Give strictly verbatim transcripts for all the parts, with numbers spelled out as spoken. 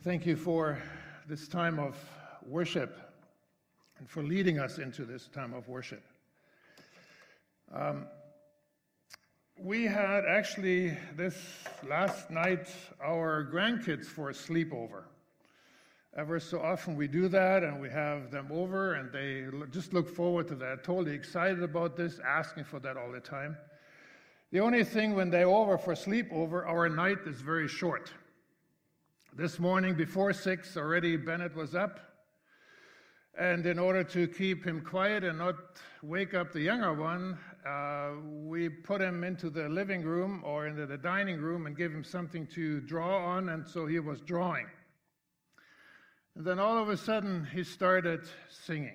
Thank you for this time of worship and for leading us into this time of worship. Um, we had actually this last night our grandkids for a sleepover. Ever so often we do that and we have them over and they just look forward to that, totally excited about this, asking for that all the time. The only thing when they're over for sleepover, our night is very short. This morning before six already Bennett was up, and in order to keep him quiet and not wake up the younger one, uh, we put him into the living room or into the dining room and give him something to draw on, and so he was drawing. And then all of a sudden he started singing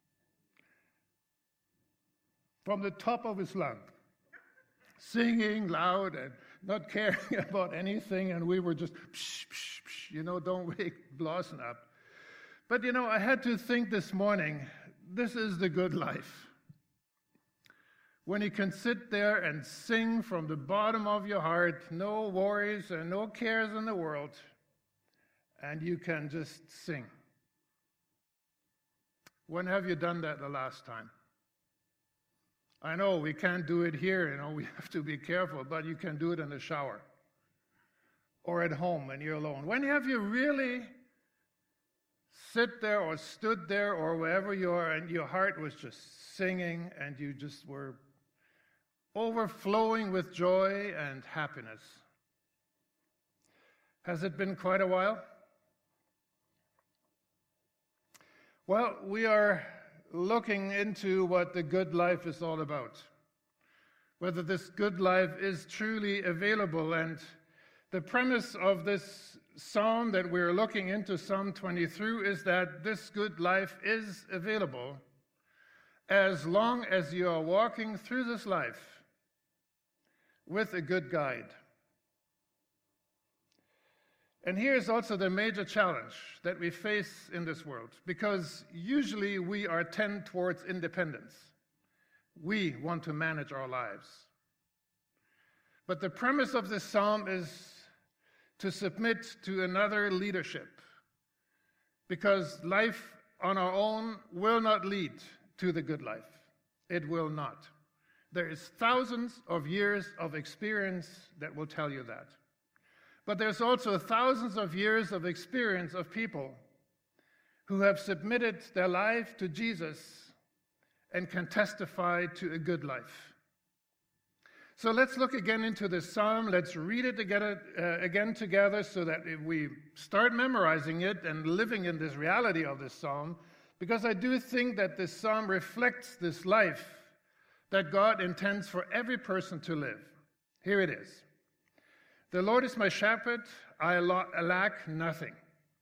from the top of his lungs, singing loud and not caring about anything, and we were just, psh, psh, psh, you know, don't wake Blossom up. But, you know, I had to think this morning, this is the good life. When you can sit there and sing from the bottom of your heart, no worries and no cares in the world, and you can just sing. When have you done that the last time? I know we can't do it here, you know, we have to be careful, but you can do it in the shower or at home when you're alone. When have you really sit there or stood there or wherever you are and your heart was just singing and you just were overflowing with joy and happiness? Has it been quite a while? Well, we are looking into what the good life is all about, whether this good life is truly available. And the premise of this psalm that we're looking into, Psalm twenty-three, is that this good life is available as long as you are walking through this life with a good guide. And here's also the major challenge that we face in this world, because usually we are tend towards independence. We want to manage our lives. But the premise of this psalm is to submit to another leadership, because life on our own will not lead to the good life. It will not. There is thousands of years of experience that will tell you that. But there's also thousands of years of experience of people who have submitted their life to Jesus and can testify to a good life. So let's look again into this psalm. Let's read it together, uh, again together so that if we start memorizing it and living in this reality of this psalm, because I do think that this psalm reflects this life that God intends for every person to live. Here it is. The Lord is my shepherd, I lack nothing.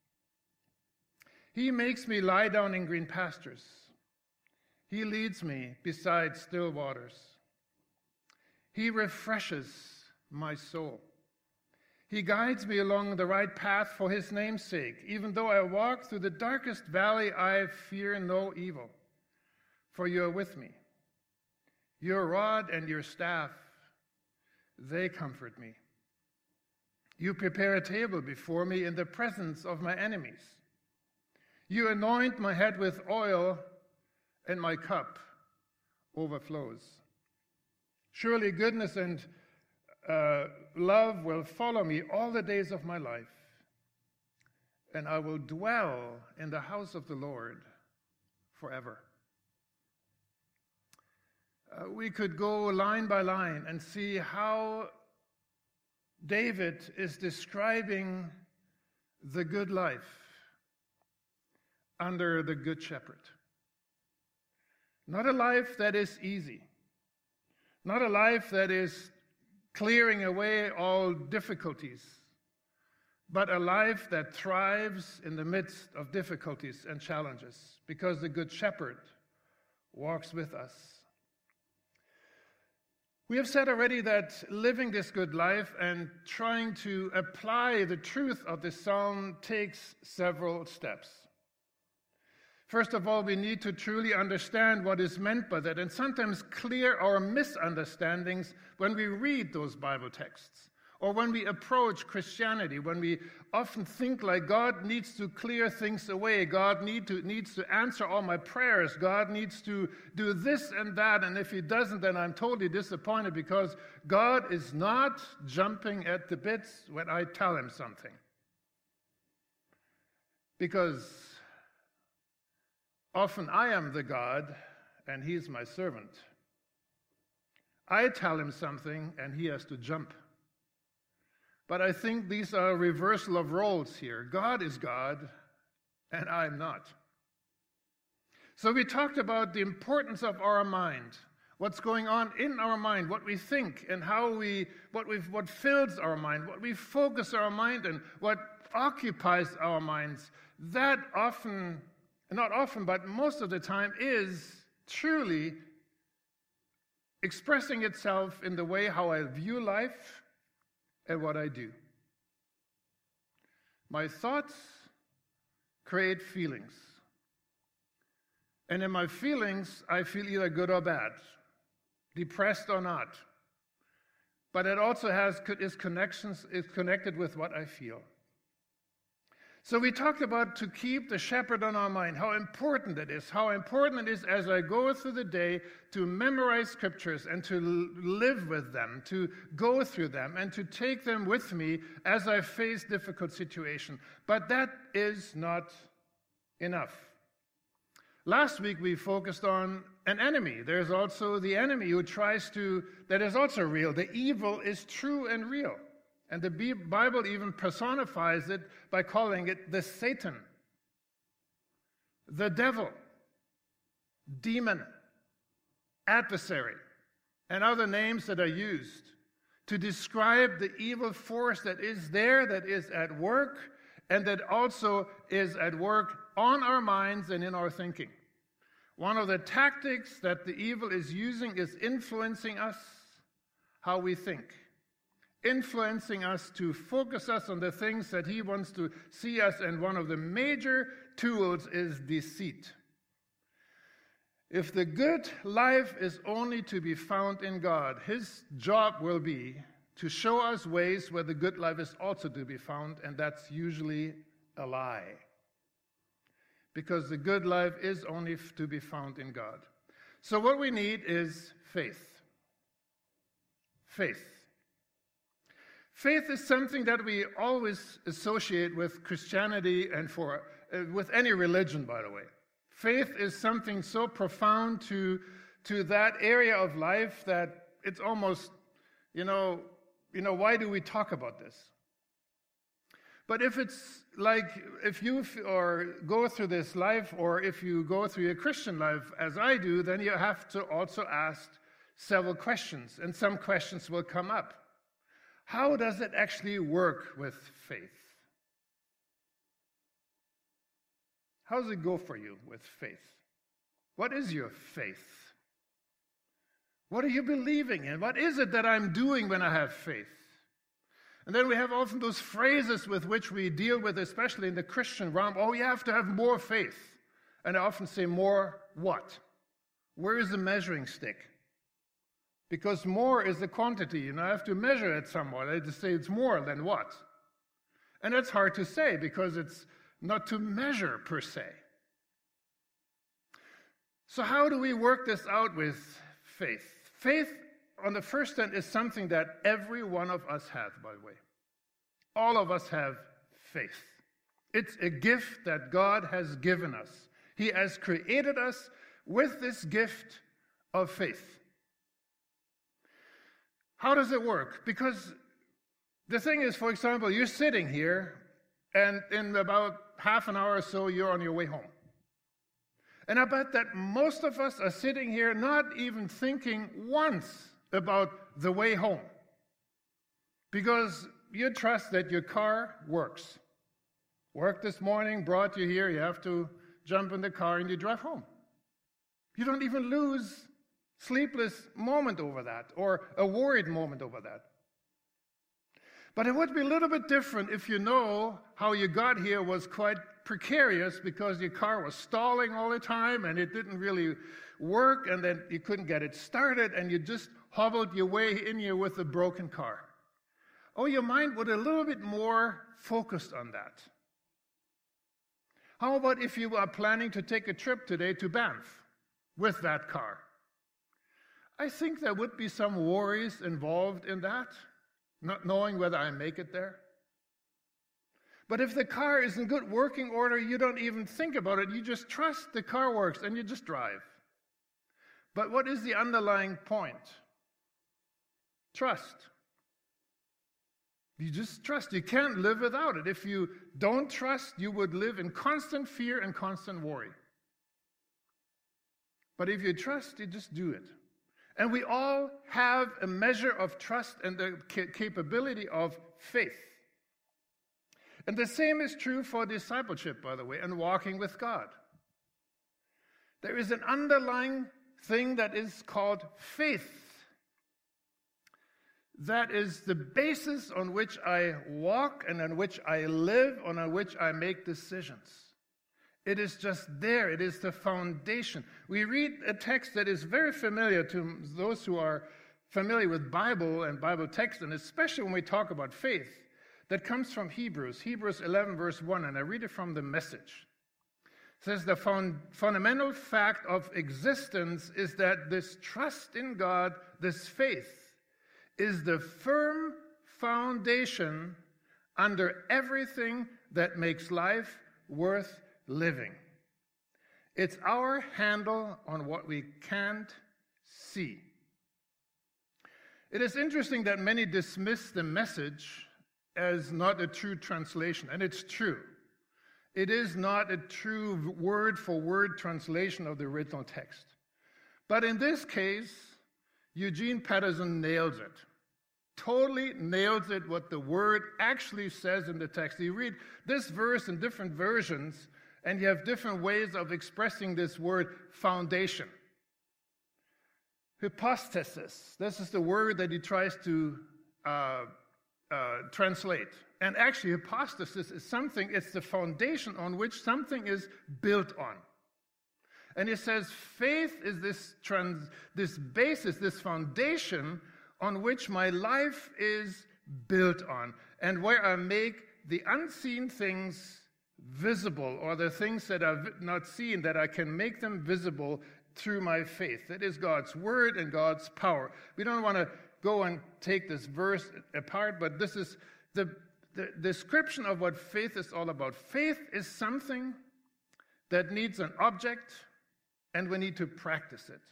He makes me lie down in green pastures. He leads me beside still waters. He refreshes my soul. He guides me along the right path for his name's sake. Even though I walk through the darkest valley, I fear no evil, for you are with me. Your rod and your staff, they comfort me. You prepare a table before me in the presence of my enemies. You anoint my head with oil, and my cup overflows. Surely goodness and uh, love will follow me all the days of my life, and I will dwell in the house of the Lord forever. Uh, we could go line by line and see how David is describing the good life under the Good Shepherd. Not a life that is easy. Not a life that is clearing away all difficulties, but a life that thrives in the midst of difficulties and challenges, because the Good Shepherd walks with us. We have said already that living this good life and trying to apply the truth of this psalm takes several steps. First of all, we need to truly understand what is meant by that and sometimes clear our misunderstandings when we read those Bible texts Or when we approach Christianity, when we often think like God needs to clear things away, God need to, needs to answer all my prayers, God needs to do this and that, and if he doesn't, then I'm totally disappointed because God is not jumping at the bits when I tell him something. Because often I am the God and he's my servant. I tell him something and he has to jump. But I think these are a reversal of roles here. God is God, and I'm not. So we talked about the importance of our mind, what's going on in our mind, what we think, and how we, what we, what fills our mind, what we focus our mind on, what occupies our minds. That often, not often, but most of the time, is truly expressing itself in the way how I view life and what I do. My thoughts create feelings. And in my feelings, I feel either good or bad, depressed or not. But it also has is connections is connected with what I feel. So we talked about to keep the shepherd on our mind, how important it is, how important it is as I go through the day to memorize scriptures and to live with them, to go through them and to take them with me as I face difficult situations. But that is not enough. Last week we focused on an enemy. There's also the enemy who tries to, that is also real. The evil is true and real. And the Bible even personifies it by calling it the Satan, the devil, demon, adversary, and other names that are used to describe the evil force that is there, that is at work, and that also is at work on our minds and in our thinking. One of the tactics that the evil is using is influencing us, how we think. Influencing us to focus us on the things that he wants to see us, and one of the major tools is deceit. If the good life is only to be found in God, his job will be to show us ways where the good life is also to be found, and that's usually a lie. Because the good life is only to be found in God. So what we need is faith. Faith. Faith is something that we always associate with Christianity and for uh, with any religion, by the way. Faith is something so profound to, to that area of life that it's almost, you know, you know, why do we talk about this? But if it's like, if you f- or go through this life, or if you go through a Christian life, as I do, then you have to also ask several questions, and some questions will come up. How does it actually work with faith? How does it go for you with faith? What is your faith? What are you believing in? What is it that I'm doing when I have faith? And then we have often those phrases with which we deal with, especially in the Christian realm. Oh, you have to have more faith. And I often say, more what? Where is the measuring stick? Because more is the quantity, and I have to measure it somewhat. I have to say it's more than what? And it's hard to say because it's not to measure per se. So how do we work this out with faith? Faith, on the first hand, is something that every one of us has, by the way. All of us have faith. It's a gift that God has given us. He has created us with this gift of faith. How does it work? Because the thing is, for example, you're sitting here, and in about half an hour or so, you're on your way home. And I bet that most of us are sitting here not even thinking once about the way home. Because you trust that your car works. Work this morning, brought you here, you have to jump in the car and you drive home. You don't even lose sleepless moment over that, or a worried moment over that. But it would be a little bit different if you know how you got here was quite precarious because your car was stalling all the time and it didn't really work, and then you couldn't get it started and you just hobbled your way in here with a broken car. Oh, your mind would a little bit more focused on that. How about if you are planning to take a trip today to Banff with that car? I think there would be some worries involved in that, not knowing whether I make it there. But if the car is in good working order, you don't even think about it. You just trust the car works and you just drive. But what is the underlying point? Trust. You just trust. You can't live without it. If you don't trust, you would live in constant fear and constant worry. But if you trust, you just do it. And we all have a measure of trust and the capability of faith. And the same is true for discipleship, by the way, and walking with God. There is an underlying thing that is called faith. That is the basis on which I walk and on which I live, and on which I make decisions. It is just there. It is the foundation. We read a text that is very familiar to those who are familiar with Bible and Bible text, and especially when we talk about faith, that comes from Hebrews, Hebrews eleven, verse one, and I read it from the Message. It says, the fund, fundamental fact of existence is that this trust in God, this faith, is the firm foundation under everything that makes life worth living. It's our handle on what we can't see. It is interesting that many dismiss the Message as not a true translation, and it's true. It is not a true word-for-word translation of the original text. But in this case, Eugene Peterson nails it. Totally nails it, what the word actually says in the text. You read this verse in different versions, and you have different ways of expressing this word foundation. Hypostasis, this is the word that he tries to uh, uh, translate. And actually, hypostasis is something, it's the foundation on which something is built on. And he says faith is this, trans, this basis, this foundation on which my life is built on, and where I make the unseen things visible, or the things that are not seen, that I can make them visible through my faith. That is God's word and God's power. We don't want to go and take this verse apart, but this is the, the description of what faith is all about. Faith is something that needs an object, and we need to practice it.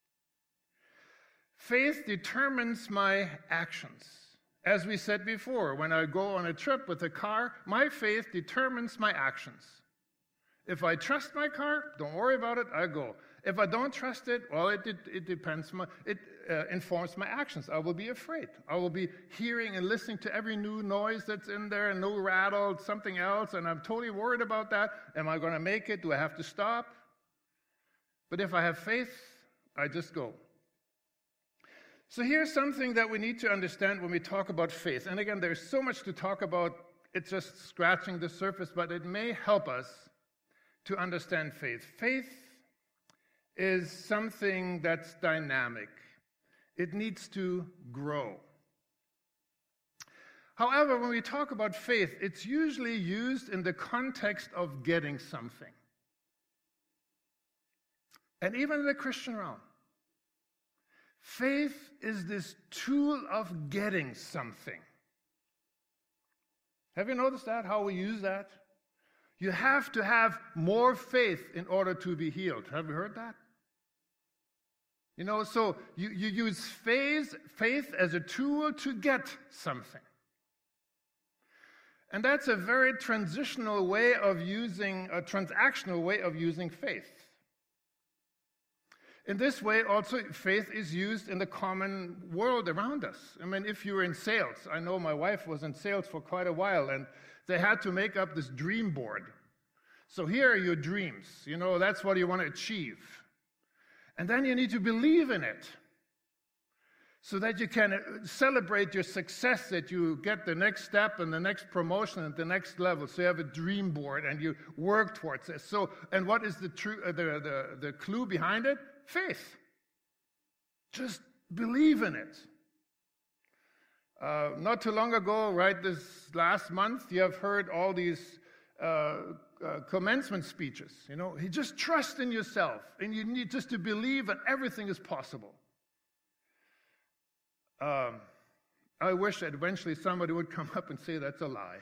Faith determines my actions. As we said before, when I go on a trip with a car, my faith determines my actions. If I trust my car, don't worry about it, I go. If I don't trust it, well, it, it, it depends. My, it uh, informs my actions. I will be afraid. I will be hearing and listening to every new noise that's in there, and no rattle, something else, and I'm totally worried about that. Am I going to make it? Do I have to stop? But if I have faith, I just go. So here's something that we need to understand when we talk about faith. And again, there's so much to talk about. It's just scratching the surface, but it may help us to understand faith. Faith is something that's dynamic. It needs to grow. However, when we talk about faith, it's usually used in the context of getting something. And even in the Christian realm, faith is this tool of getting something. Have you noticed that, how we use that? You have to have more faith in order to be healed. Have you heard that? You know, so you, you use faith, faith as a tool to get something. And that's a very transitional way of using, a transactional way of using faith. In this way, also, faith is used in the common world around us. I mean, if you're in sales, I know my wife was in sales for quite a while, and they had to make up this dream board. So here are your dreams. You know, that's what you want to achieve. And then you need to believe in it so that you can celebrate your success, that you get the next step and the next promotion and the next level. So you have a dream board and you work towards it. So, and what is the, true, uh, the, the, the clue behind it? Faith. Just believe in it. Uh, not too long ago, right, this last month, you have heard all these uh, uh, commencement speeches. You know, you just trust in yourself, and you need just to believe that everything is possible. Um, I wish that eventually somebody would come up and say that's a lie.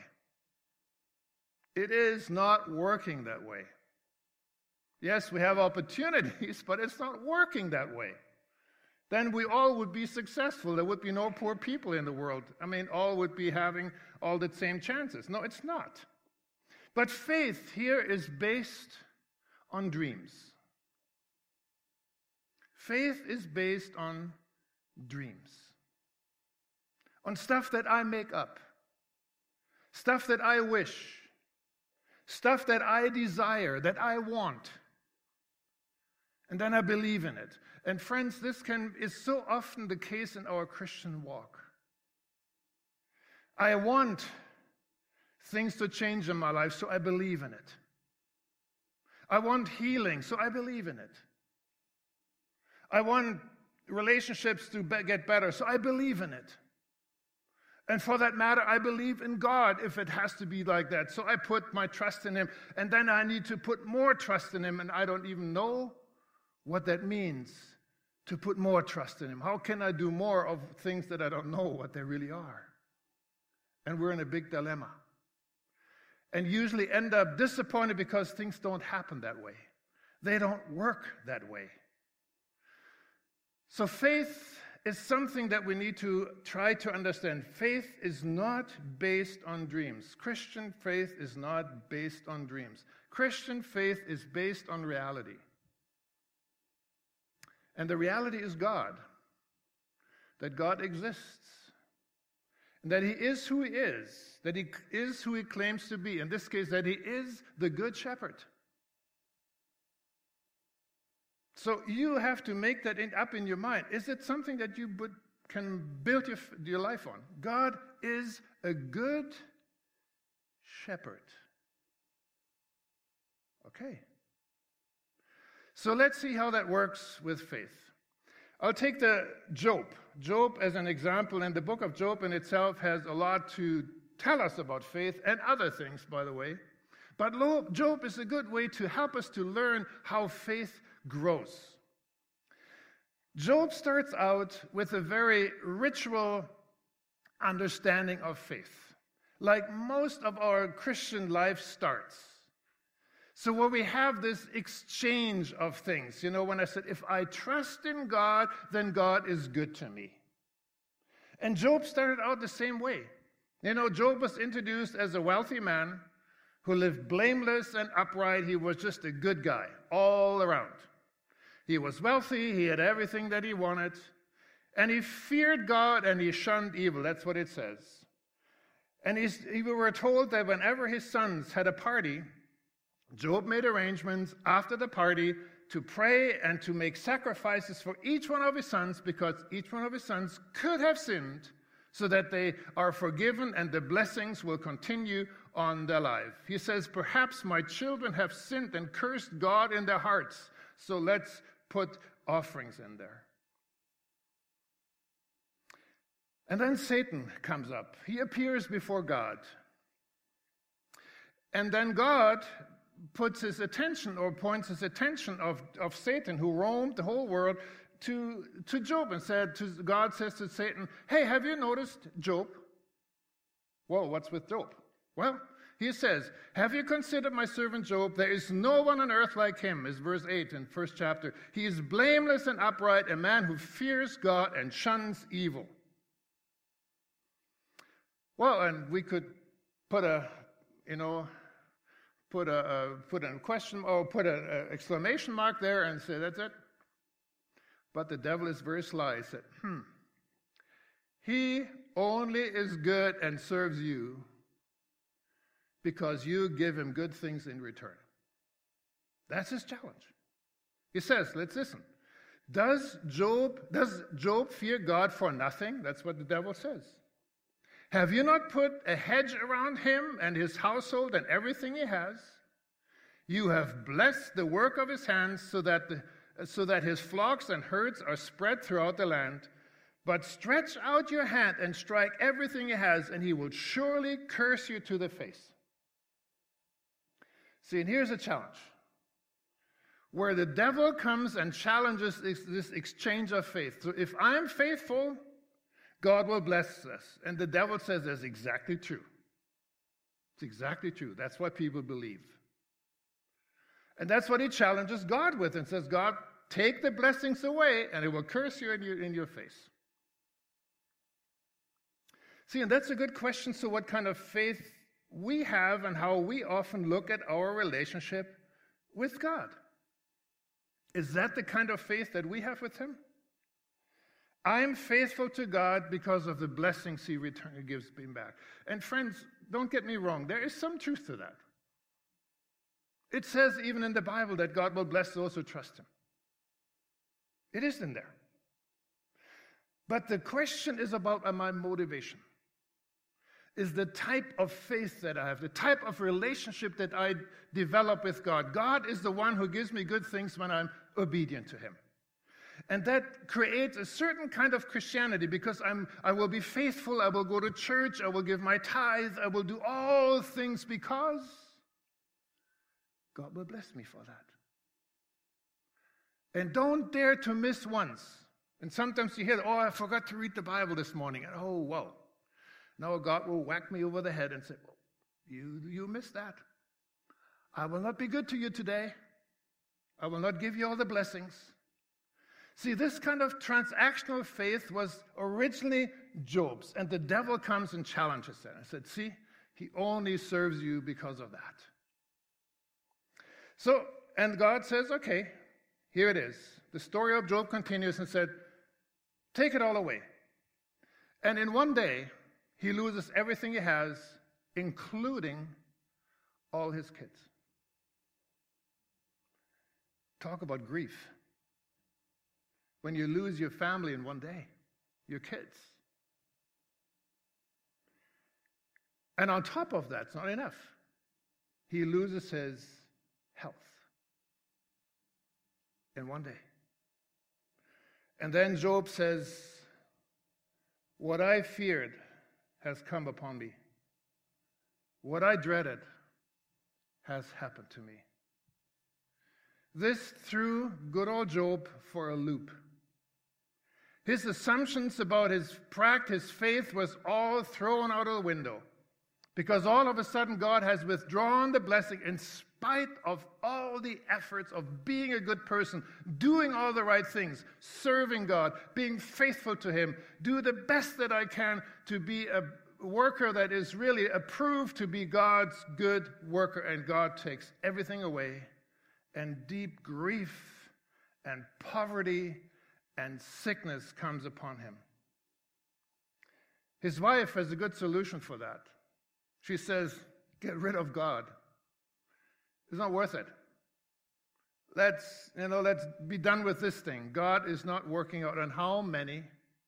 It is not working that way. Yes, we have opportunities, but it's not working that way. Then we all would be successful. There would be no poor people in the world. I mean, all would be having all the same chances. No, it's not. But faith here is based on dreams. Faith is based on dreams. On stuff that I make up. Stuff that I wish. Stuff that I desire, that I want. And then I believe in it. And friends, this can is so often the case in our Christian walk. I want things to change in my life, so I believe in it. I want healing, so I believe in it. I want relationships to be- get better, so I believe in it. And for that matter, I believe in God if it has to be like that. So I put my trust in Him, and then I need to put more trust in Him, and I don't even know what that means to put more trust in Him. How can I do more of things that I don't know what they really are? And we're in a big dilemma. And usually end up disappointed because things don't happen that way. They don't work that way. So faith is something that we need to try to understand. Faith is not based on dreams. Christian faith is not based on dreams. Christian faith is based on reality. And the reality is God. That God exists. And that He is who He is. That He is who He claims to be. In this case, that He is the Good Shepherd. So you have to make that in, up in your mind. Is it something that you would, can build your, your life on? God is a good shepherd. Okay. So let's see how that works with faith. I'll take the Job. Job as an example, and the book of Job in itself has a lot to tell us about faith and other things, by the way. But Job is a good way to help us to learn how faith grows. Job starts out with a very ritual understanding of faith, like most of our Christian life starts. So where we have this exchange of things, you know, when I said, if I trust in God, then God is good to me. And Job started out the same way. You know, Job was introduced as a wealthy man who lived blameless and upright. He was just a good guy all around. He was wealthy, he had everything that he wanted, and he feared God and he shunned evil. That's what it says. And he's, we were told that whenever his sons had a party, Job made arrangements after the party to pray and to make sacrifices for each one of his sons, because each one of his sons could have sinned, so that they are forgiven and the blessings will continue on their life. He says, perhaps my children have sinned and cursed God in their hearts, so let's put offerings in there. And then Satan comes up. He appears before God. And then God puts his attention, or points his attention of, of Satan, who roamed the whole world, to, to Job, and said, to, God says to Satan, hey, have you noticed Job? Whoa, what's with Job? Well, he says, have you considered my servant Job? There is no one on earth like him, is verse eight in first chapter. He is blameless and upright, a man who fears God and shuns evil. Well, and we could put a, you know, put a, uh, put a question, or put an exclamation mark there and say, that's it. But the devil is very sly. He said, hmm, he only is good and serves you because you give him good things in return. That's his challenge. He says, let's listen. Does Job, does Job fear God for nothing? That's what the devil says. Have you not put a hedge around him and his household and everything he has? You have blessed the work of his hands, so that the, so that his flocks and herds are spread throughout the land. But stretch out your hand and strike everything he has, and he will surely curse you to the face. See, and here's a challenge. Where the devil comes and challenges this, this exchange of faith. So if I'm faithful, God will bless us. And the devil says that's exactly true. It's exactly true. That's what people believe. And that's what he challenges God with and says, God, take the blessings away and it will curse you in your, in your face. See, and that's a good question. So what kind of faith we have and how we often look at our relationship with God. Is that the kind of faith that we have with him? I'm faithful to God because of the blessings he return, gives me back. And friends, don't get me wrong, there is some truth to that. It says even in the Bible that God will bless those who trust him. It is in there. But the question is about my motivation. Is the type of faith that I have, the type of relationship that I develop with God. God is the one who gives me good things when I'm obedient to him. And that creates a certain kind of Christianity because I'm, I will be faithful, I will go to church, I will give my tithe, I will do all things because God will bless me for that. And don't dare to miss once. And sometimes you hear, oh, I forgot to read the Bible this morning. And oh, well. Now God will whack me over the head and say, oh, you, you missed that. I will not be good to you today. I will not give you all the blessings. See, this kind of transactional faith was originally Job's, and the devil comes and challenges it. I said, see, he only serves you because of that. So, and God says, okay, here it is. The story of Job continues and said, take it all away. And in one day, he loses everything he has, including all his kids. Talk about grief. When you lose your family in one day, your kids. And on top of that, it's not enough. He loses his health in one day. And then Job says, what I feared has come upon me. What I dreaded has happened to me. This threw good old Job for a loop. His assumptions about his practice, faith, was all thrown out of the window because all of a sudden God has withdrawn the blessing in spite of all the efforts of being a good person, doing all the right things, serving God, being faithful to him, do the best that I can to be a worker that is really approved to be God's good worker, and God takes everything away, and deep grief and poverty and sickness comes upon him. His wife has a good solution for that. She says, get rid of God. It's not worth it. Let's, you know, let's be done with this thing. God is not working out. And how many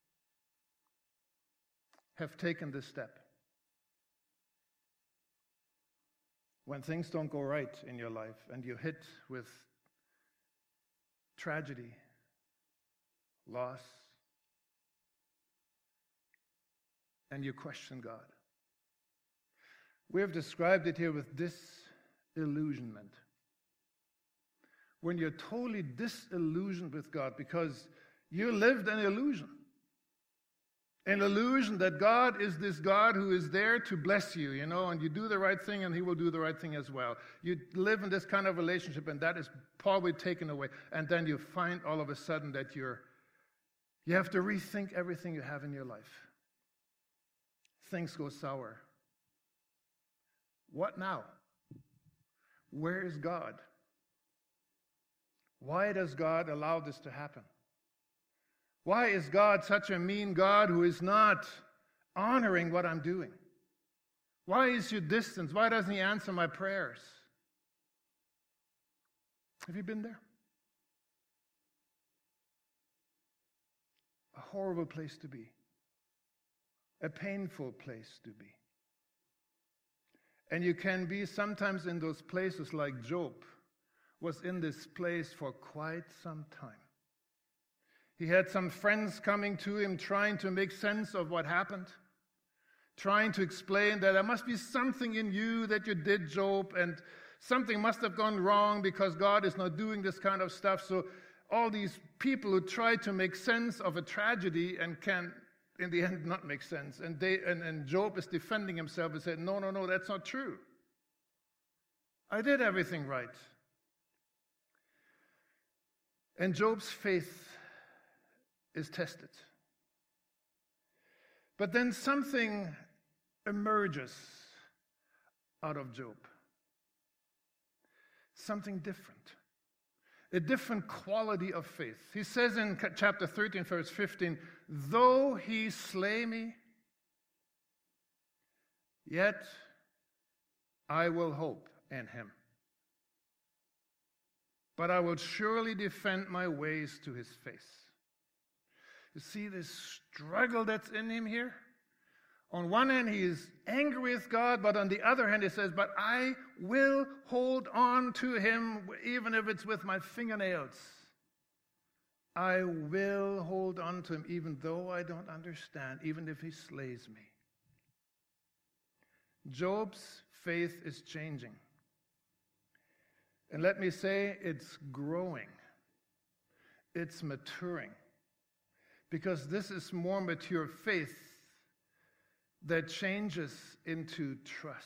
have taken this step? When things don't go right in your life and you're hit with tragedy, loss, and you question God. We have described it here with disillusionment. When you're totally disillusioned with God because you lived an illusion. An illusion that God is this God who is there to bless you, you know, and you do the right thing and he will do the right thing as well. You live in this kind of relationship and that is probably taken away. And then you find all of a sudden that you're, you have to rethink everything you have in your life. Things go sour. What now? Where is God? Why does God allow this to happen? Why is God such a mean God who is not honoring what I'm doing? Why is he distant? Why doesn't he answer my prayers? Have you been there? A horrible place to be. A painful place to be. And you can be sometimes in those places like Job was in this place for quite some time. He had some friends coming to him trying to make sense of what happened, trying to explain that there must be something in you that you did, Job, and something must have gone wrong because God is not doing this kind of stuff. So all these people who try to make sense of a tragedy and can, in the end, not make sense. And, they, and, and Job is defending himself and said, no, no, no, that's not true. I did everything right. And Job's faith is tested. But then something emerges out of Job. Something different. A different quality of faith. He says in chapter thirteen, verse fifteen, though he slay me, yet I will hope in him. But I will surely defend my ways to his face. You see this struggle that's in him here? On one hand, he is angry with God, but on the other hand, he says, but I will hold on to him, even if it's with my fingernails. I will hold on to him, even though I don't understand, even if he slays me. Job's faith is changing. And let me say, it's growing. It's maturing. Because this is more mature faith that changes into trust.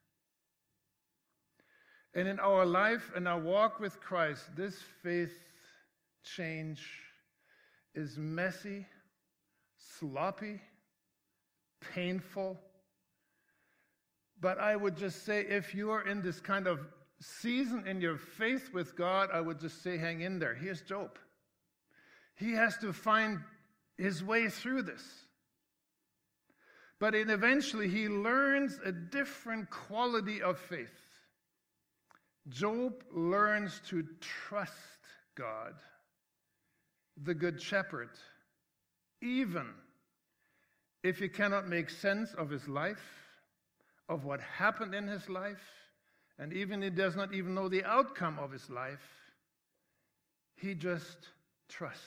And in our life and our walk with Christ, this faith change is messy, sloppy, painful. But I would just say, if you are in this kind of season in your faith with God, I would just say, hang in there. Here's Job. He has to find his way through this. But in eventually he learns a different quality of faith. Job learns to trust God, the Good Shepherd, even if he cannot make sense of his life, of what happened in his life, and even he does not even know the outcome of his life. He just trusts.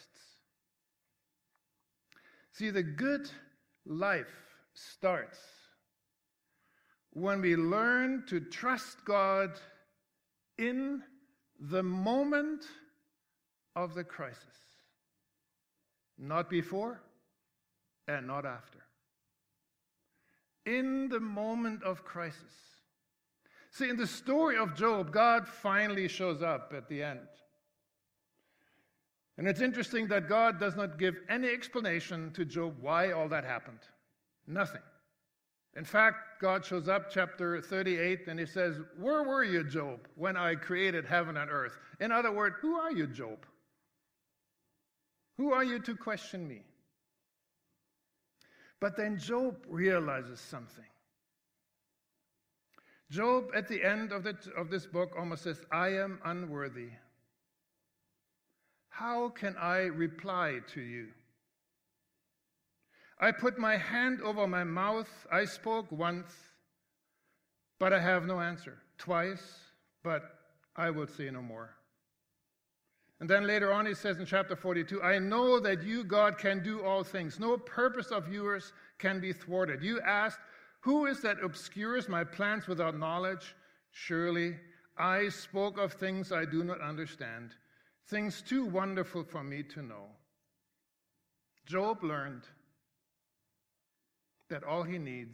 See, the good life starts when we learn to trust God in the moment of the crisis. Not before and not after. In the moment of crisis. See, in the story of Job, God finally shows up at the end. And it's interesting that God does not give any explanation to Job why all that happened. Nothing. In fact, God shows up, chapter thirty-eight, and he says, where were you, Job, when I created heaven and earth? In other words, who are you, Job? Who are you to question me? But then Job realizes something. Job, at the end of, the, of this book, almost says, I am unworthy. How can I reply to you? I put my hand over my mouth. I spoke once, but I have no answer. Twice, but I will say no more. And then later on he says in chapter forty-two, I know that you, God, can do all things. No purpose of yours can be thwarted. You asked, who is that obscures my plans without knowledge? Surely I spoke of things I do not understand, things too wonderful for me to know. Job learned that all he needs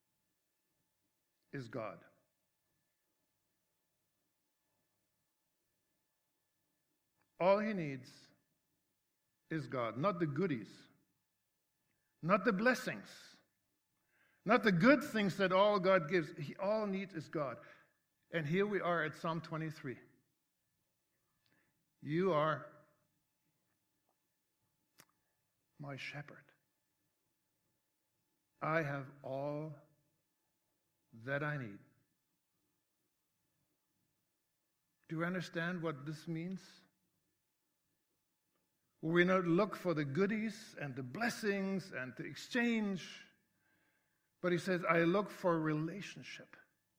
is God. All he needs is God, not the goodies, not the blessings, not the good things that all God gives. He all needs is God. And here we are at Psalm twenty-three. You are my shepherd. I have all that I need. Do you understand what this means? Will we not look for the goodies and the blessings and the exchange? But he says, I look for relationship.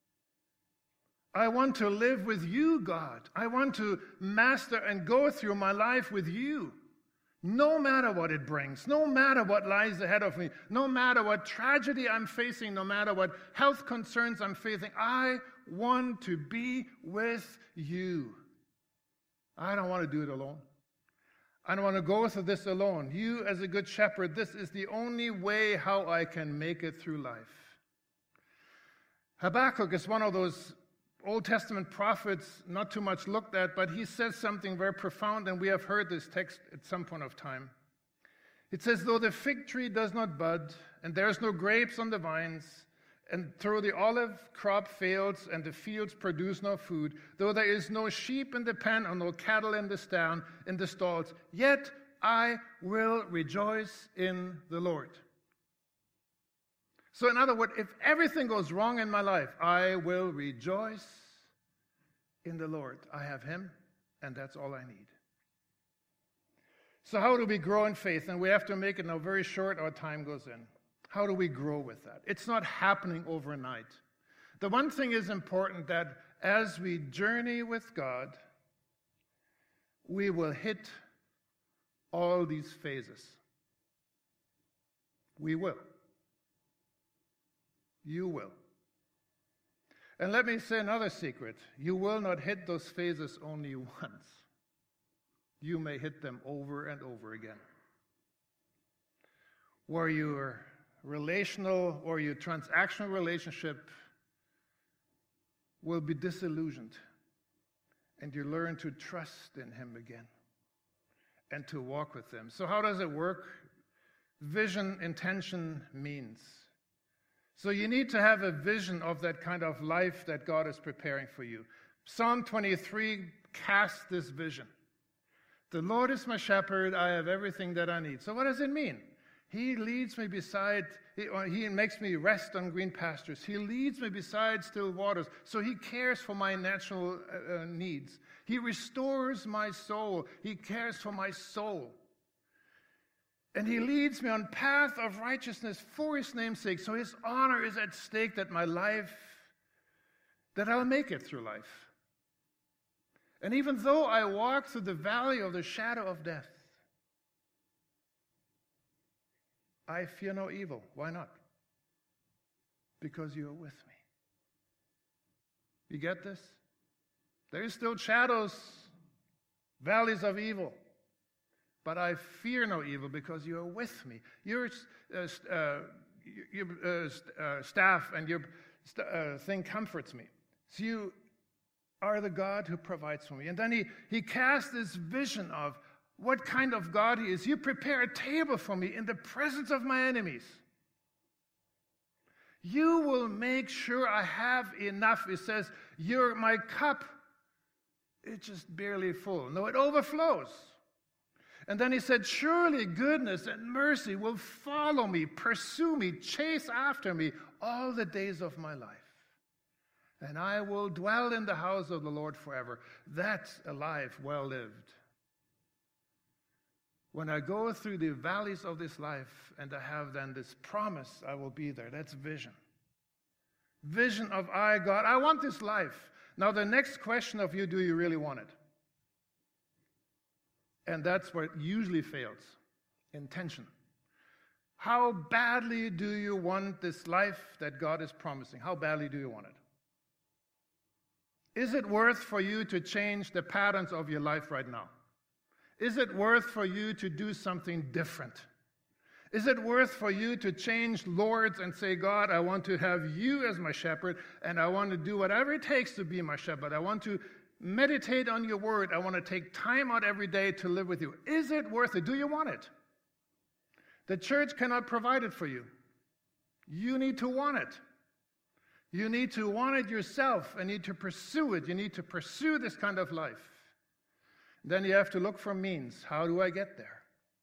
I want to live with you, God. I want to master and go through my life with you. No matter what it brings, no matter what lies ahead of me, no matter what tragedy I'm facing, no matter what health concerns I'm facing, I want to be with you. I don't want to do it alone. I don't want to go through this alone. You, as a good shepherd, this is the only way how I can make it through life. Habakkuk is one of those Old Testament prophets not too much looked at, but he says something very profound, and we have heard this text at some point of time. It says, though the fig tree does not bud, and there is no grapes on the vines, and though the olive crop fails, and the fields produce no food, though there is no sheep in the pen, or no cattle in the stand, in the stalls, yet I will rejoice in the Lord. So in other words, if everything goes wrong in my life, I will rejoice in the Lord. I have him, and that's all I need. So how do we grow in faith? And we have to make it now very short, our time goes in. How do we grow with that? It's not happening overnight. The one thing is important, that as we journey with God, we will hit all these phases. We will. You will. And let me say another secret. You will not hit those phases only once. You may hit them over and over again. Where your relational or your transactional relationship will be disillusioned, and you learn to trust in him again and to walk with him. So how does it work? Vision, intention, means. So you need to have a vision of that kind of life that God is preparing for you. Psalm twenty-three casts this vision. The Lord is my shepherd, I have everything that I need. So what does it mean? He leads me beside, he, he makes me rest on green pastures. He leads me beside still waters. So he cares for my natural uh, needs. He restores my soul. He cares for my soul. And he leads me on path of righteousness for his name's sake. So his honor is at stake, that my life, that I'll make it through life. And even though I walk through the valley of the shadow of death, I fear no evil. Why not? Because you are with me. You get this? There is still shadows, valleys of evil. But I fear no evil because you are with me. Your uh, uh, your uh, uh, staff and your st- uh, thing comforts me. So you are the God who provides for me. And then he, he casts this vision of what kind of God he is. You prepare a table for me in the presence of my enemies. You will make sure I have enough. It says, you're my cup. It's just barely full. No, it overflows. And then he said, surely goodness and mercy will follow me, pursue me, chase after me all the days of my life. And I will dwell in the house of the Lord forever. That's a life well lived. When I go through the valleys of this life and I have then this promise, I will be there. That's vision. Vision of I, God, I want this life. Now the next question of you, do you really want it? And that's where it usually fails. Intention. How badly do you want this life that God is promising? How badly do you want it? Is it worth for you to change the patterns of your life right now? Is it worth for you to do something different? Is it worth for you to change lords and say, God, I want to have you as my shepherd, and I want to do whatever it takes to be my shepherd. I want to meditate on your word. I want to take time out every day to live with you. Is it worth it? Do you want it? The church cannot provide it for you. You need to want it. You need to want it yourself and need to pursue it. You need to pursue this kind of life. Then you have to look for means. How do I get there?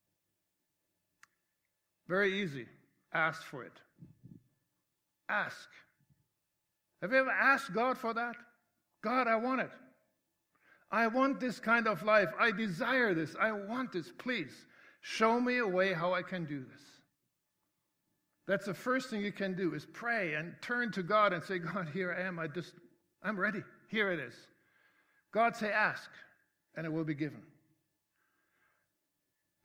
Very easy. Ask for it. Ask. Have you ever asked God for that? God, I want it. I want this kind of life. I desire this. I want this. Please show me a way how I can do this. That's the first thing you can do, is pray and turn to God and say, God, here I am. I just, I'm ready. Here it is. God say, ask, and it will be given.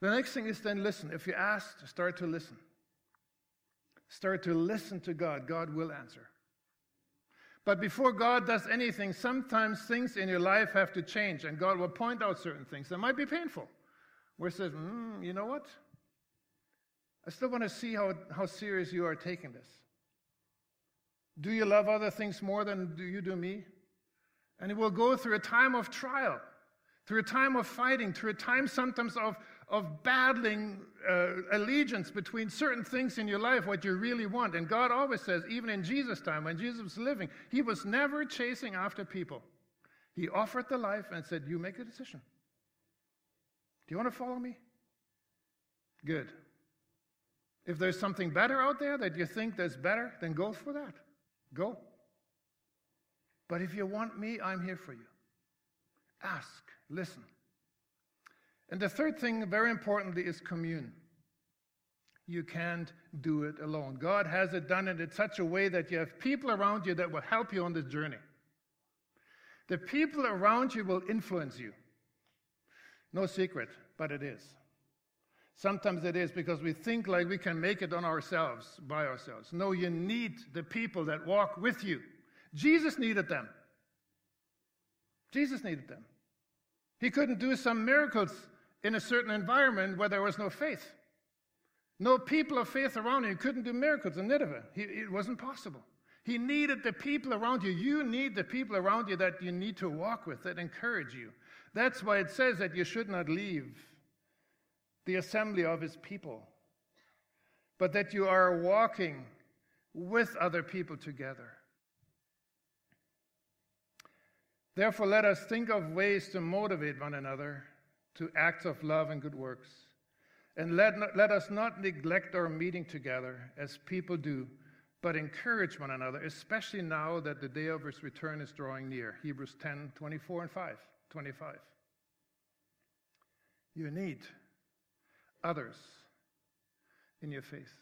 The next thing is then listen. If you're asked, start to listen. Start to listen to God. God will answer. But before God does anything, sometimes things in your life have to change, and God will point out certain things that might be painful. Where it says, mm, you know what? I still want to see how, how serious you are taking this. Do you love other things more than do you do me? And it will go through a time of trial, through a time of fighting, through a time sometimes of, of battling uh, allegiance between certain things in your life, what you really want. And God always says, even in Jesus' time, when Jesus was living, he was never chasing after people. He offered the life and said, you make a decision. Do you want to follow me? Good. If there's something better out there that you think that's better, then go for that. Go. But if you want me, I'm here for you. Ask, listen. And the third thing, very importantly, is commune. You can't do it alone. God has it done it in such a way that you have people around you that will help you on this journey. The people around you will influence you. No secret, but it is. Sometimes it is because we think like we can make it on ourselves, by ourselves. No, you need the people that walk with you. Jesus needed them. Jesus needed them. He couldn't do some miracles in a certain environment where there was no faith. No people of faith around him. He couldn't do miracles in Nineveh. He, it wasn't possible. He needed the people around you. You need the people around you that you need to walk with, that encourage you. That's why it says that you should not leave the assembly of his people, but that you are walking with other people together. Therefore, let us think of ways to motivate one another to acts of love and good works. And let, not, let us not neglect our meeting together as people do, but encourage one another, especially now that the day of his return is drawing near. Hebrews ten, twenty-four and five, twenty-five. You need others in your faith.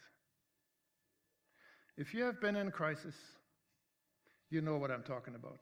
If you have been in crisis, you know what I'm talking about.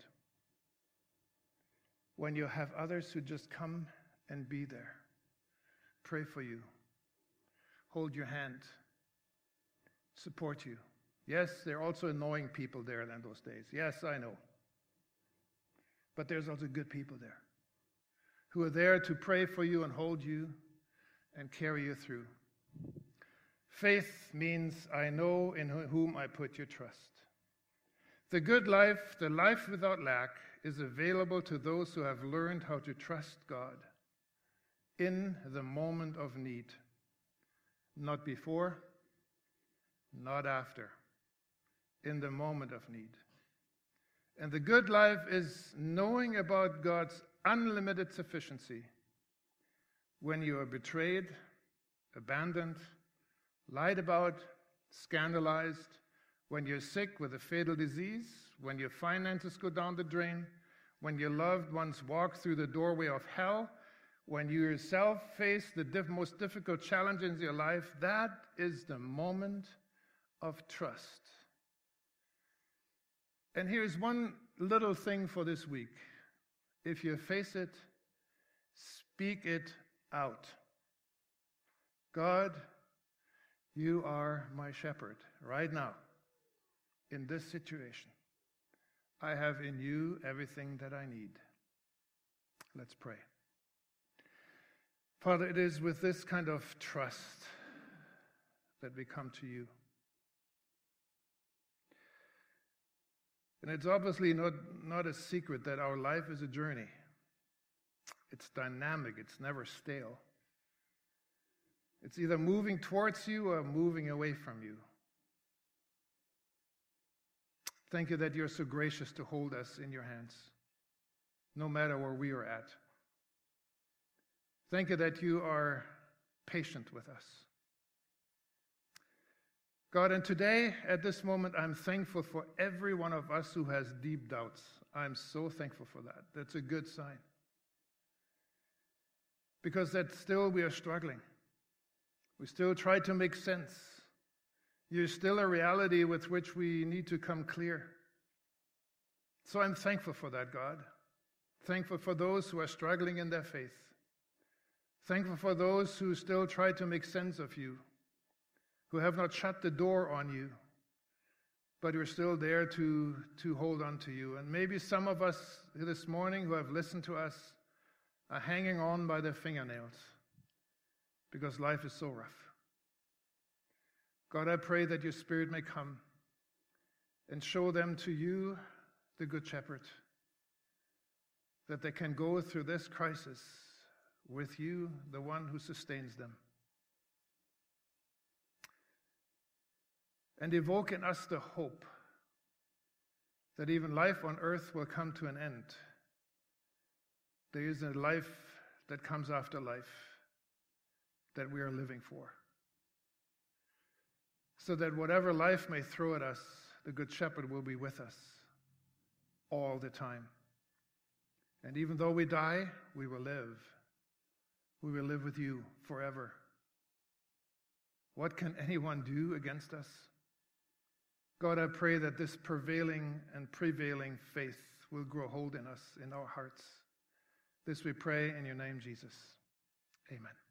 When you have others who just come and be there, pray for you, hold your hand, support you. Yes, there are also annoying people there in those days. Yes, I know. But there's also good people there who are there to pray for you and hold you and carry you through. Faith means I know in whom I put your trust. The good life, the life without lack, is available to those who have learned how to trust God in the moment of need. Not before, not after. In the moment of need. And the good life is knowing about God's unlimited sufficiency when you are betrayed, abandoned, lied about, scandalized, when you're sick with a fatal disease, when your finances go down the drain, when your loved ones walk through the doorway of hell, when you yourself face the diff- most difficult challenges in your life. That is the moment of trust. And here's one little thing for this week. If you face it, speak it out. God, you are my shepherd right now in this situation. I have in you everything that I need. Let's pray. Father, it is with this kind of trust that we come to you. And it's obviously not, not a secret that our life is a journey. It's dynamic. It's never stale. It's either moving towards you or moving away from you. Thank you that you're so gracious to hold us in your hands, no matter where we are at. Thank you that you are patient with us. God, and today, at this moment, I'm thankful for every one of us who has deep doubts. I'm so thankful for that. That's a good sign. Because that still we are struggling. We still try to make sense. You're still a reality with which we need to come clear. So I'm thankful for that, God. Thankful for those who are struggling in their faith. Thankful for those who still try to make sense of you, who have not shut the door on you, but who are still there to, to hold on to you. And maybe some of us this morning who have listened to us are hanging on by their fingernails because life is so rough. God, I pray that your Spirit may come and show them to you, the Good Shepherd, that they can go through this crisis with you, the one who sustains them. And evoke in us the hope that even life on earth will come to an end. There is a life that comes after life that we are living for. So that whatever life may throw at us, the Good Shepherd will be with us all the time. And even though we die, we will live. We will live with you forever. What can anyone do against us? God, I pray that this prevailing and prevailing faith will grow hold in us, in our hearts. This we pray in your name, Jesus. Amen.